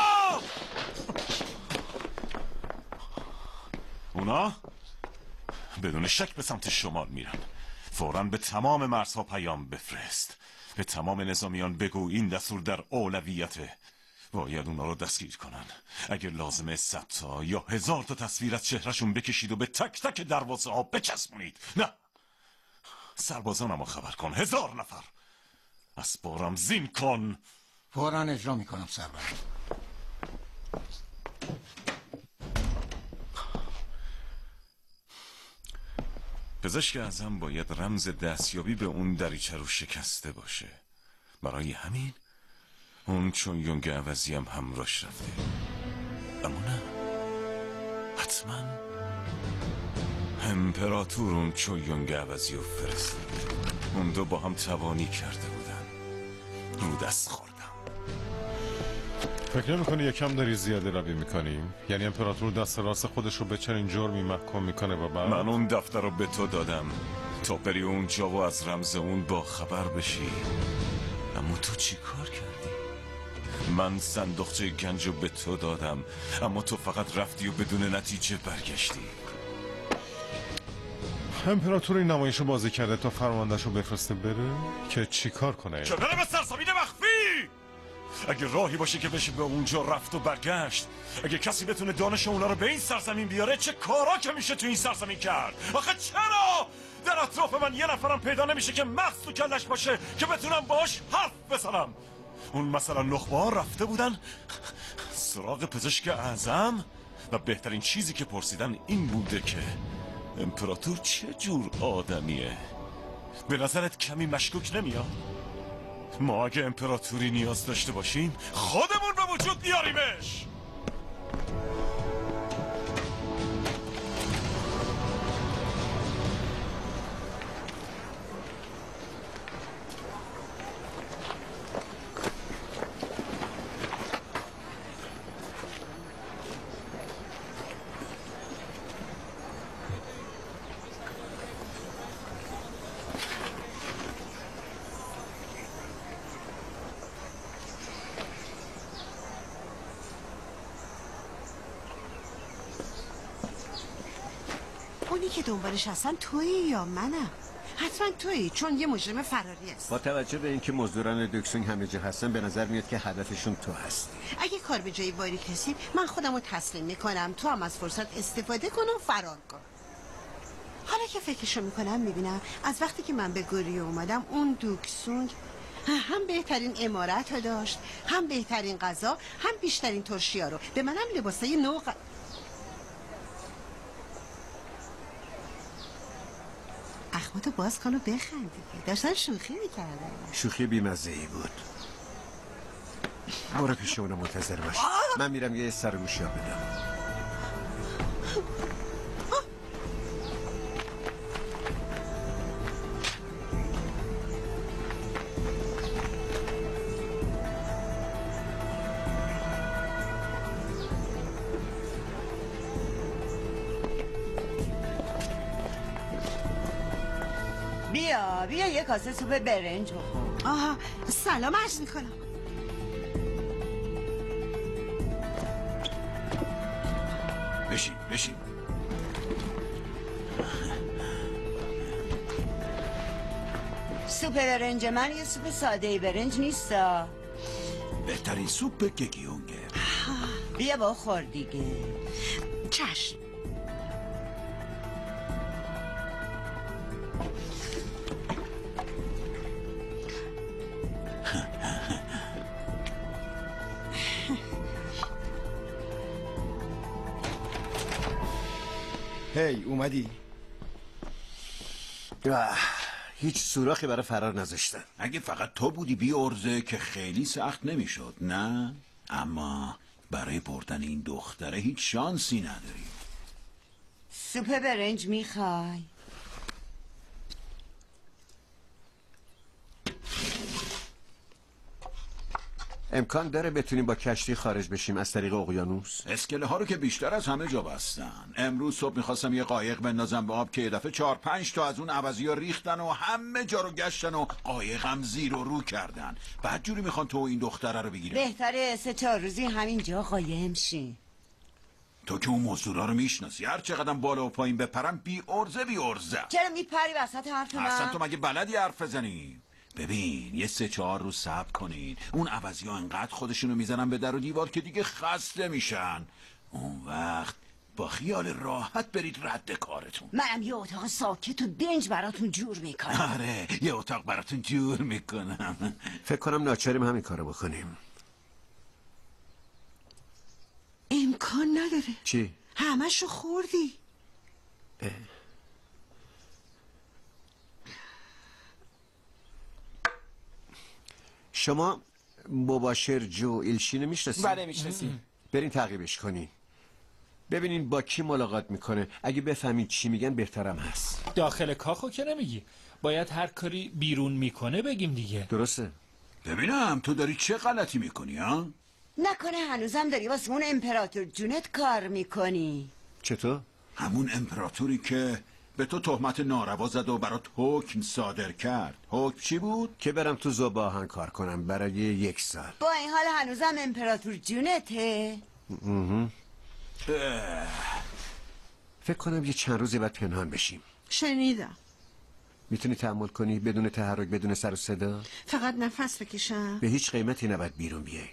اونا بدون شک به سمت شمال میرن. فوراً به تمام مرزها پیام بفرست. به تمام نظامیان بگو این دستور در اولویته. باید اونا رو دستگیر کنن. اگر لازمه 100 تا یا 1000 تا تصویر از چهرهشون بکشید و به تک تک دروازه ها بچسبونید. نه، سربازانم رو خبر کن. 1000 نفر. اسبارم زین کن. فوراً اجرا میکنم سرور. پزشک اعظم باید رمز دستیابی به اون دریچه رو شکسته باشه. برای همین اون چون یونگ عوضی هم همراهش رفته. اما نه، حتما امپراتور اون چون یونگ عوضی رو فرستاده. اون دو با هم توانی کرده بودن. رو دست خوردم. فکر نمی‌کنی یکم داری زیاده روی میکنیم؟ یعنی امپراتور دست راست خودش رو به چنین جرمی محکوم میکنه و بعد من اون دفتر رو به تو دادم تا بری اونجا و از رمز اون با خبر بشی. اما تو چی کار کردی؟ من صندوقچه گنج رو به تو دادم اما تو فقط رفتی و بدون نتیجه برگشتی. امپراتور این نمایش رو بازی کرده تا فرماندهش رو بفرسته بره که چی کار کنه؟ که بره به سرزمین مخفی. اگه راهی باشه که بشه به اونجا رفت و برگشت، اگه کسی بتونه دانش اونا رو به این سرزمین بیاره، چه کارا که میشه تو این سرزمین کرد؟ آخه چرا در اطراف من یه نفرم پیدا نمیشه که مغز تو کلش باشه که بتونم باش حرف بزنم؟ اون مثلا نخبه ها رفته بودن سراغ پزشک اعظم و بهترین چیزی که پرسیدن این بوده که امپراتور چه جور آدمیه. به نظرت کمی مشکوک نمیاد؟ ما اگه امپراتوری نیاز داشته باشیم خودمون به وجود بیاریمش. اونی که دنبالش هستن تویی یا منم؟ حتما تویی، چون یه مجرم فراری است. با توجه به اینکه مزدوران دکسونگ همه جا هستن به نظر میاد که هدفشون تو هستی. اگه کار به جایی باری کسی، من خودم رو تسلیم میکنم. تو هم از فرصت استفاده کن و فرار کن. حالا که فکرشو میکنم میبینم از وقتی که من به گوریو اومدم اون دوکسونگ هم بهترین امارت رو داشت، هم بهترین غذا، هم بیشترین ترشیا رو. به منم لباسای نو اخماتو باز کن و بخندی. داشتن شوخی میکردن. شوخی بیمزه‌ای بود. برو پیش اونو منتظر باش. من میرم یه سرگوشی ها بدم. بیا یه کاسه سوپ برنج بخور. آها سلام عرض میکنم. بشین سوپ برنج من یه سوپ ساده برنج نیستا. بهترین سوپ گگیونگه. بیا بخور دیگه. چشم. هی اومدی؟ هیچ سوراخی برای فرار نذاشتن. اگه فقط تو بودی بی ارزه که خیلی سخت نمیشد، نه؟ اما برای بردن این دختره هیچ شانسی نداری. سوپ برنج میخوای؟ امکان داره بتونیم با کشتی خارج بشیم از طریق اقیانوس؟ اسکله ها رو که بیشتر از همه جا بستن. امروز صبح میخواستم یه قایق بندازم به آب که یه دفعه 4-5 تا از اون عوضی ها ریختن و همه جا رو گشتن و قایقم زیر و رو کردن. بعد جوری میخوان تو این دختره رو بگیرن. بهتره 3-4 روزی همینجا قایم شی. تو که اون موضوعا رو میشناسی. هر چقدر بالا و پایین بپرم بی ارزه بی ارزه. چرا میپری وسط حرف من؟ اصلا تو مگه بلدی حرف بزنی؟ ببین یه 3-4 روز صبر کنین. اون عوضی ها انقدر خودشونو میزنن به در و دیوار که دیگه خسته میشن. اون وقت با خیال راحت برید رد کارتون. منم یه اتاق ساکت و دنج براتون جور میکنم. آره یه اتاق براتون جور میکنم. فکر کنم ناچاریم همین کارو بکنیم. امکان نداره. چی؟ همشو خوردی. شما مباشر جو ایلشینو میشناسید؟ بله میشناسیم. برین تعقیبش کنین. ببینین با کی ملاقات میکنه. اگه بفهمید چی میگن بهترم هست. داخل کاخو که نمیگی، باید هر کاری بیرون میکنه بگیم دیگه. درسته. ببینم تو داری چه غلطی میکنی ها؟ نکنه هنوزم داری واسه اون امپراتور جونت کار میکنی؟ چطور؟ همون امپراتوری که به تو تهمت ناروا زد و برات حکم صادر کرد. حکم چی بود؟ که برم تو زباهن کار کنم برای 1 سال. با این حال هنوزم امپراتور جونته؟ فکر کنم یه چند روزی بعد پنهان بشیم. شنیدم. میتونی تحمل کنی بدون تحرک، بدون سر و صدا؟ فقط نفس بکشم. به هیچ قیمتی نباید بیرون بیای.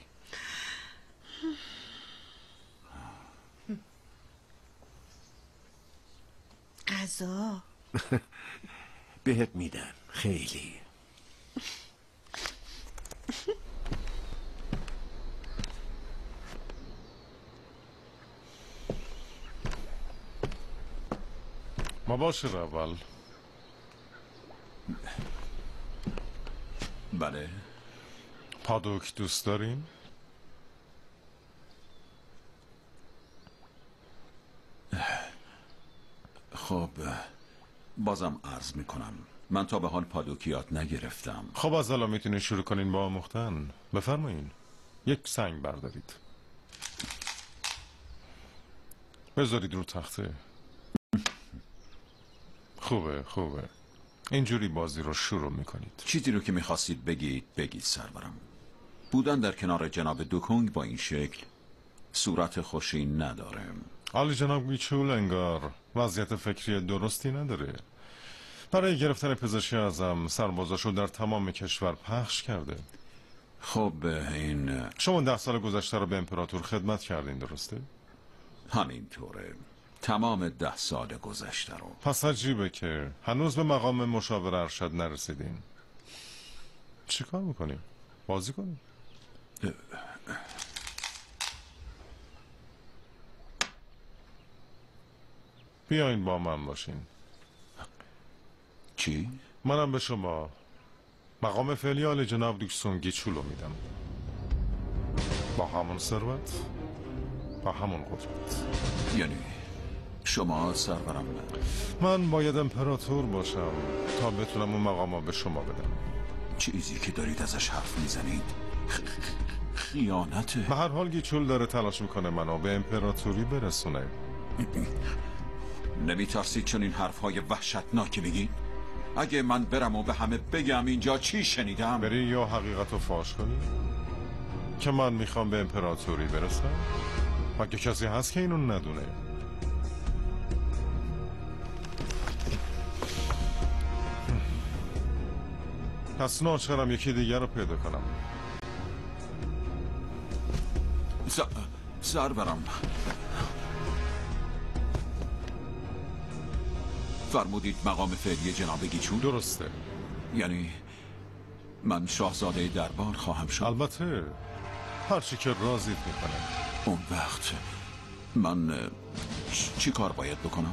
غذا بهت میدن. خیلی. مباشر اول. بله. پادوک دوست دارین؟ خب بازم عرض میکنم من تا به حال پادوکیات نگرفتم. خب از الان میتونین شروع کنین با آموختن. بفرمایین. 1 سنگ بردارید. بذارید رو تخته. خوبه. اینجوری بازی رو شروع میکنید. چیزی رو که میخواستید بگید سرورم. بودن در کنار جناب دوکونگ با این شکل صورت خوشی نداره. عالی جناب گیچول انگار وضعیت فکری درستی نداره. برای گرفتن پزشکی اعظم سربازاشو در تمام کشور پخش کرده. خب این شما 10 سال گذشته رو به امپراتور خدمت کردین درسته؟ همینطوره. تمام 10 سال گذشته رو. پس عجیبه که هنوز به مقام مشاور ارشد نرسیدین. چی کار میکنیم؟ بازی کنیم؟ بیاین با من باشین. چی؟ منم به شما مقام فعلی جناب دوکسون گیچولو میدم. با همون ثروت، با همون قدرت. یعنی شما سرورم؟ من باید امپراتور باشم تا بتونم اون مقامو به شما بدم. چیزی که دارید ازش حرف میزنید خیانته. به هر حال گیچول داره تلاش میکنه منو به امپراتوری برسونه. نمیترسید چون این حرفهای وحشتناکی بگید؟ اگه من برم و به همه بگم اینجا چی شنیدم؟ بری یا حقیقت رو فاش کنی که من میخوام به امپراتوری برسم؟ مگه کسی هست که اینو ندونه؟ پس ناچارم یکی دیگر رو پیدا کنم. سرورم فرمودید مقام فعلی جناب گیچول؟ درسته. یعنی من شاهزاده دربار خواهم شد؟ البته هرچی که راضیت میکنه. اون وقت من چی کار باید بکنم؟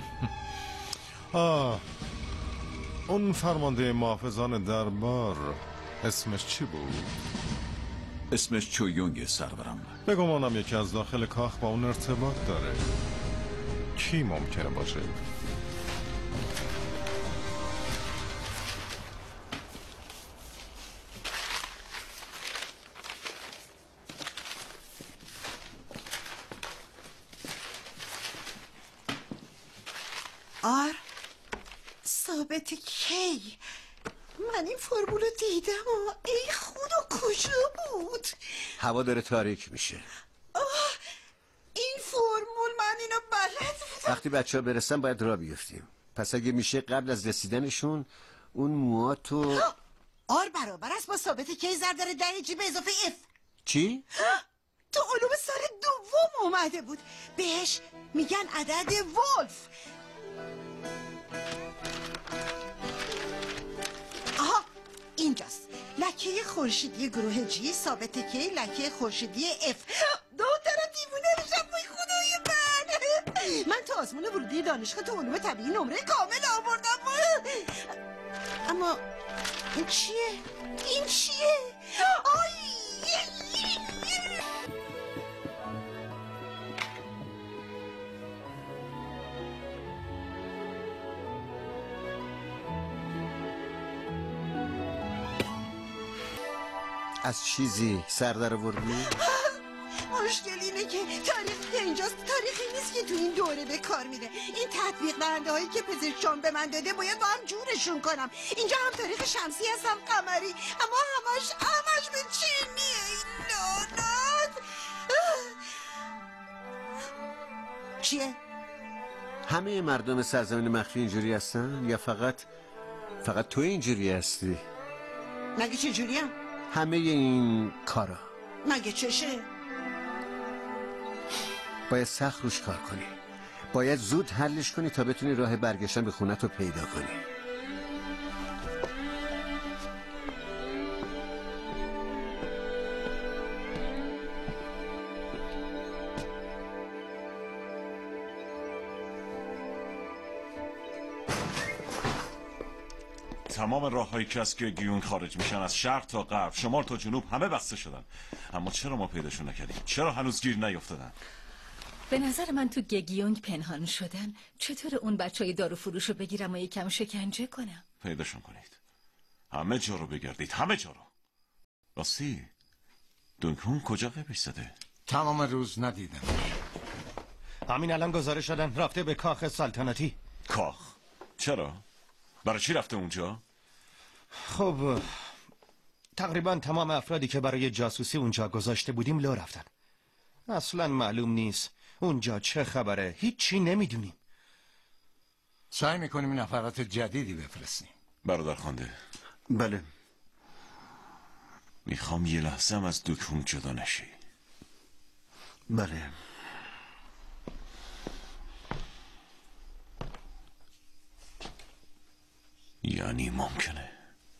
اون فرمانده محافظان دربار اسمش چی بود؟ اسمش چویونگ سرورم. بگمانم یکی از داخل کاخ با اون ارتباط داره. کی ممکنه باشه؟ ثابت کی؟ من این فرمولو دیدم و ای خدا کجا بود؟ هوا داره تاریک میشه. این فرمول من اینو بلد بودم. وقتی بچه ها برسن باید راه بیفتیم. پس اگه میشه قبل از رسیدنشون اون موهاتو آر برابر است با ثابت کی ضرب در 10 به اضافه اف. چی؟ تو علوم سال دوم اومده بود. بهش میگن عدد ولف. آها اینجاست. لکه خورشیدی گروه جی ثابت کی لکه خورشیدی اف. دو داره دیوونه میشم وای خدای من تو آزمون ورودی دانشگاه تو علوم طبیعی نمره کامل آوردم. اما این چیه؟ این چیه؟ آی از چیزی سر در آوردی؟ مشکل اینه که تاریخی که اینجاست تاریخی نیست که تو این دوره به کار میره. این تطبیق دهنده هایی که پزشکان به من داده باید با هم جورشون کنم. اینجا هم تاریخ شمسی هستم قمری، اما همش به چینیه. این لعنت چیه؟ همه مردم سرزمین مخفی اینجوری هستن یا فقط تو اینجوری هستی؟ مگه چجوریم؟ همه این کارا مگه چشه؟ باید سخت روش کار کنی. باید زود حلش کنی تا بتونی راه برگشتن به خونت رو پیدا کنی. تمام راههایی که از گیون خارج میشن از شرق تا غرب شمال تا جنوب همه بسته شدن. اما چرا ما پیداشون نکردیم؟ چرا هنوز گیر نیفتادن؟ به نظر من تو گگیونگ پنهان شدن. چطور اون بچهای دارو فروش رو بگیرم و یکم شکنجه کنم؟ پیداشون کنید. همه جا رو بگردید، همه جا رو. راستی دونکون کجا قبش زده؟ تمام روز ندیدم. همین الان گزارش دادن رفته به کاخ سلطنتی. کاخ؟ چرا؟ برای چی رفته اونجا؟ خب تقریبا تمام افرادی که برای جاسوسی اونجا گذاشته بودیم لو رفتن. اصلا معلوم نیست اونجا چه خبره. هیچی نمیدونیم. سعی میکنیم نفرات جدیدی بفرستیم. برادر خانده. بله. میخوام یه لحظه هم از دکون جدا نشی. بله. یعنی ممکنه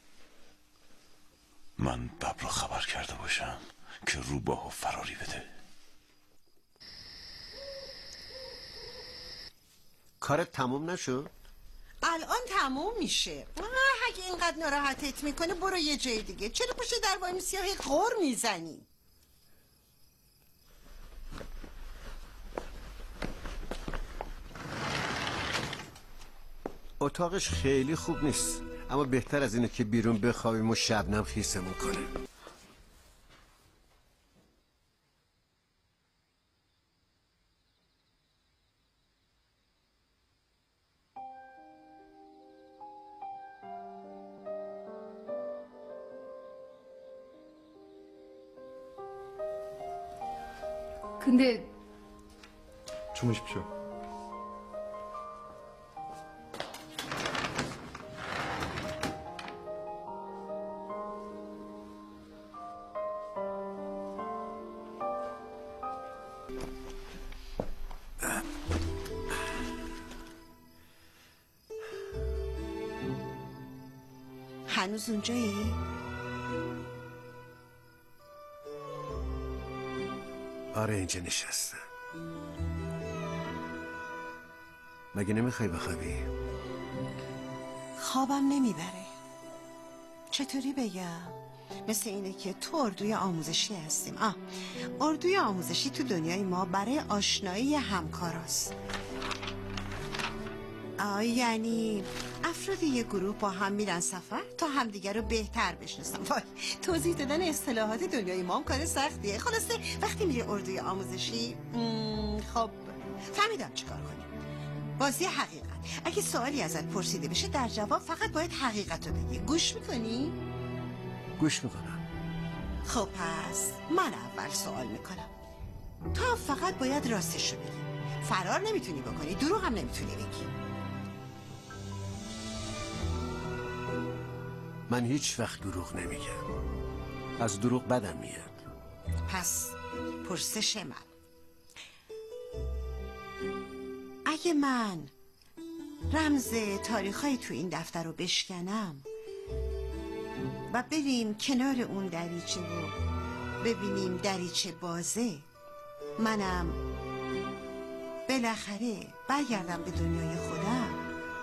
من ببر رو خبر کرده باشم که روباهو فراری بده. کارت تموم نشد؟ الان تموم میشه. اگه اینقدر ناراحتت میکنه برو یه جای دیگه. چرا پشت در وای سیاه غر میزنی؟ اتاقش خیلی خوب نیست، اما بهتر از اینه که بیرون بخوابیم و شبنم خیسمون کنه. 근데 주무십시오. هنوز اونجایی؟ آره اینجا نشستم. مگه نمیخوای بخوابی؟ خوابم نمیبره. چطوری بگم؟ مثل اینه که تو اردوی آموزشی هستیم. اردوی آموزشی تو دنیای ما برای آشنایی همکاراست. یعنی افراد یه گروه با هم میرن سفر تا همدیگر رو بهتر بشناسن. وای، توضیح دادن اصطلاحات دنیای ما هم کار سختیه. خلاصه وقتی میری اردوی آموزشی خب فهمیدم چیکار کنیم. بازی حقیقت. اگه سوالی ازت پرسیده بشه در جواب فقط باید حقیقت رو بگی. گوش میکنی؟ گوش میکنم. خب پس من اول سوال میکنم. تو فقط باید راستش رو بگی. فرار نمیتونی بکنی، دروغ هم نمیتونی بگی. من هیچ وقت دروغ نمیگم. از دروغ بدم میاد. پس پرسش من، اگه من رمز تاریخی تو این دفتر رو بشکنم و بریم کنار اون دریچه رو ببینیم دریچه بازه، منم بالاخره برگردم به دنیای خودم،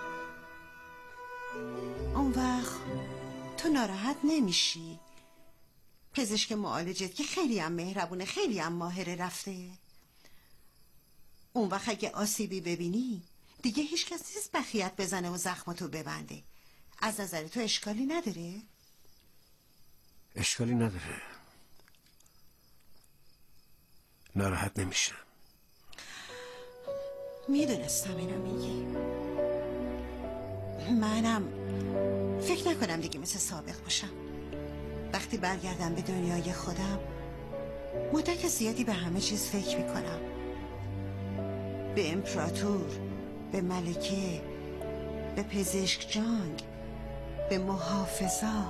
اون وقت تو ناراحت نمیشی؟ پزشک معالجت که خیلی هم مهربونه، خیلی هم ماهره رفته، اون وقت اگه آسیبی ببینی دیگه هیچ کس نیست بخیت بزنه و زخماتو ببنده. از نظر تو اشکالی نداره؟ اشکالی نداره. ناراحت نمیشم. میدونستم اینو میگی. منم فکر نکنم دیگه مثل سابق باشم. وقتی برگردم به دنیای خودم مدت زیادی به همه چیز فکر میکنم، به امپراتور، به ملکه، به پزشک جانگ، به محافظا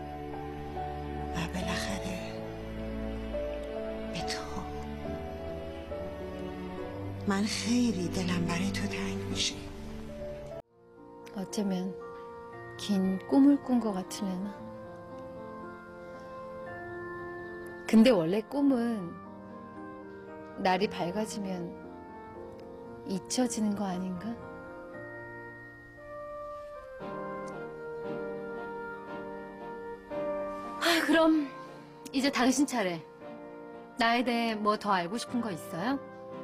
و بالاخره به تو. من خیلی دلم برای تو تنگ میشه. 어쩌면 긴 꿈을 꾼 것 같은 애나. 근데 원래 꿈은 날이 밝아지면 잊혀지는 거 아닌가? 그럼 이제 당신 차례. 나에 대해 뭐 더 알고 싶은 거 있어요?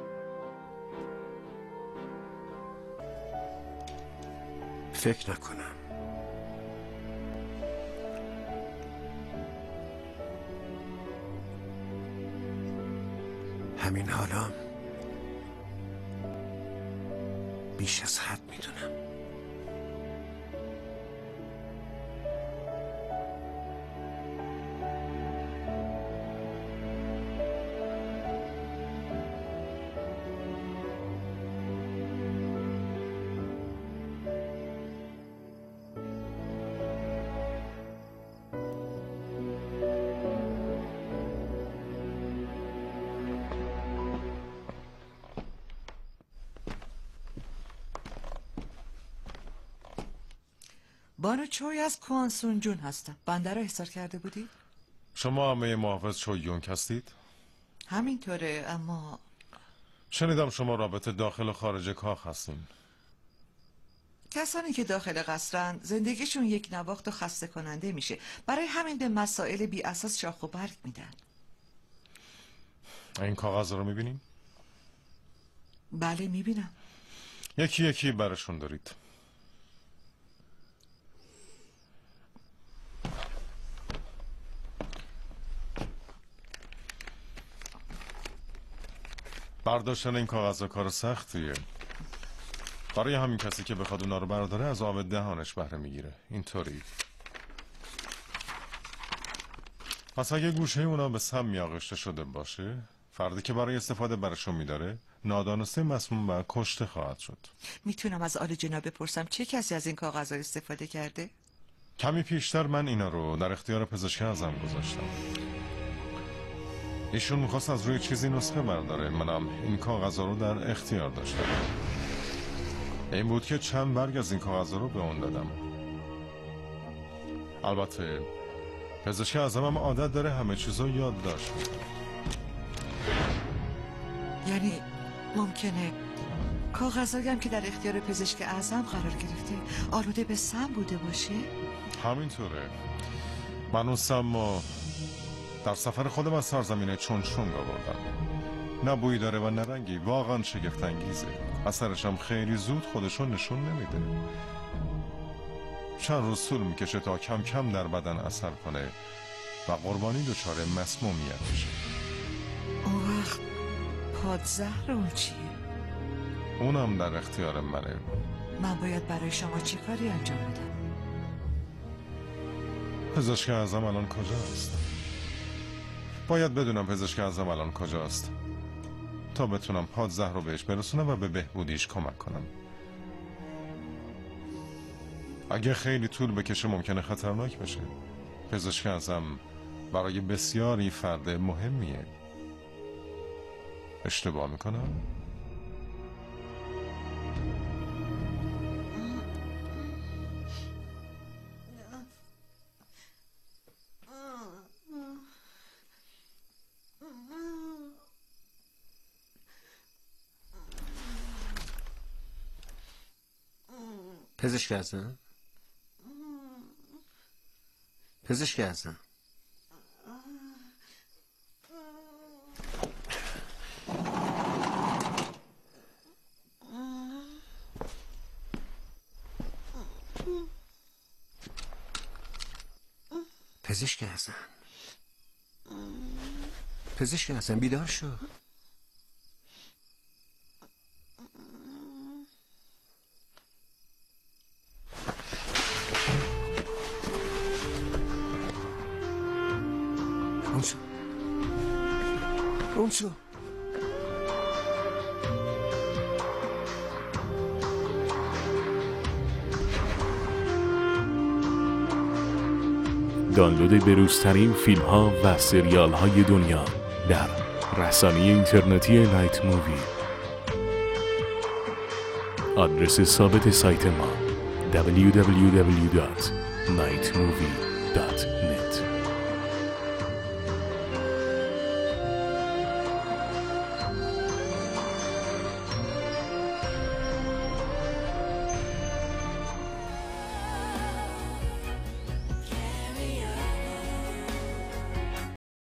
فکر نکنم. همین حالا بیش از حد میدونم. بانو چوی از کوانسون جون هستم. بنده را احضار کرده بودی؟ شما عمه محافظ چوی یونگ هستید؟ همینطوره، اما شنیدم شما رابطه داخل و خارج کاخ هستین. کسانی که داخل قصرن زندگیشون یک نواخت و خسته کننده میشه، برای همین به مسائل بی اساس شاخ و برگ میدن. این کاغذ رو میبینیم؟ بله میبینم. یکی یکی برشون دارید. برداشتن این کاغذها کار سختیه. برای همین کسی که بخواد اونا رو برداره از آب دهانش بهره میگیره. اینطوری. پس اگه گوشه اونا به سم میاغشته شده باشه، فردی که برای استفاده برشون میداره نادانسته مسموم و کشته خواهد شد. میتونم از آل جناب بپرسم چه کسی از این کاغذها استفاده کرده؟ کمی پیشتر من اینا رو در اختیار پزشک اعظم گذاشتم. ایشون میخواست از روی چیزی نسخه برداره، منم این کاغذها رو در اختیار داشتم. این بود که چند برگ از این کاغذها رو به اون دادم. البته پزشک اعظم هم عادت داره همه چیزو یادداشت میکنه. یعنی ممکنه کاغذهایی هم که در اختیار پزشک اعظم قرار گرفته آلوده به سم بوده باشه؟ همینطوره. من اون سما در سفر خودم از سرزمین چونچونگ آوردم. نه بویی داره و نه رنگی، واقعا شگفت انگیزه. اثرش هم خیلی زود خودشون نشون نمیده. چند روز طول میکشه تا کم کم در بدن اثر کنه و قربانی دچار مسمومیت بشه. اون وقت پادزهر اون چیه؟ اونم در اختیار منه. من باید برای شما چی کاری انجام بدم؟ پزشک اعظم الان کجاست؟ باید بدونم پزشک اعظم الان کجاست تا بتونم پادزهر رو بهش برسونم و به بهبودیش کمک کنم. اگه خیلی طول بکشه ممکنه خطرناک بشه. پزشک اعظم برای بسیاری فرد مهمیه. اشتباه میکنم؟ پزشک اعظم؟ پزشک اعظم؟ پزشک اعظم؟ پزشک اعظم بیدار شو. اون شو. دانلود بروزترین فیلم ها و سریال های دنیا در رسانه اینترنتی نایت مووی. آدرس ثابت سایت ما www.nightmovie.net